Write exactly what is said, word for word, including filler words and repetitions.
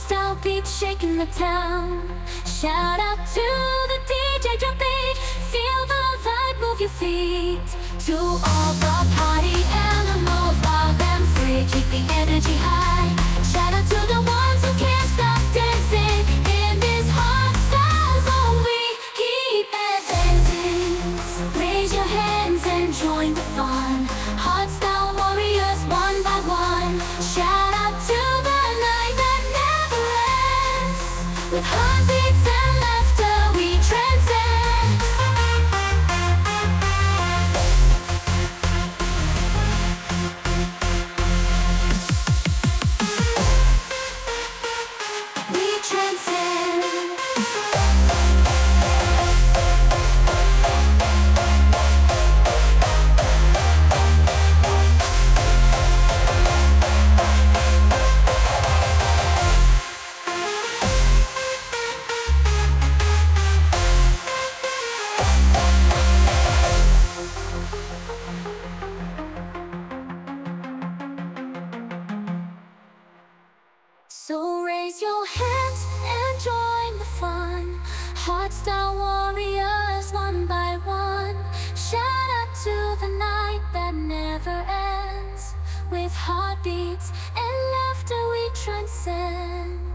Hardstyle beats shaking the town. Shout out to the D J drum beat. Feel the vibe, move your feet. To all the party animals, wild and free, keep the energy high. Shout out to the ones who can't stop dancing. In this hardstyle zone we keep advancing. Raise your hands and join the fun. Hardstyle warriors one by one. Shout out to the night that never ends. With heartbeats and laughter we transcend. We transcend. So raise your hands and join the fun. Hardstyle warriors one by one. Shout out to the night that never ends. With heartbeats and laughter we transcend.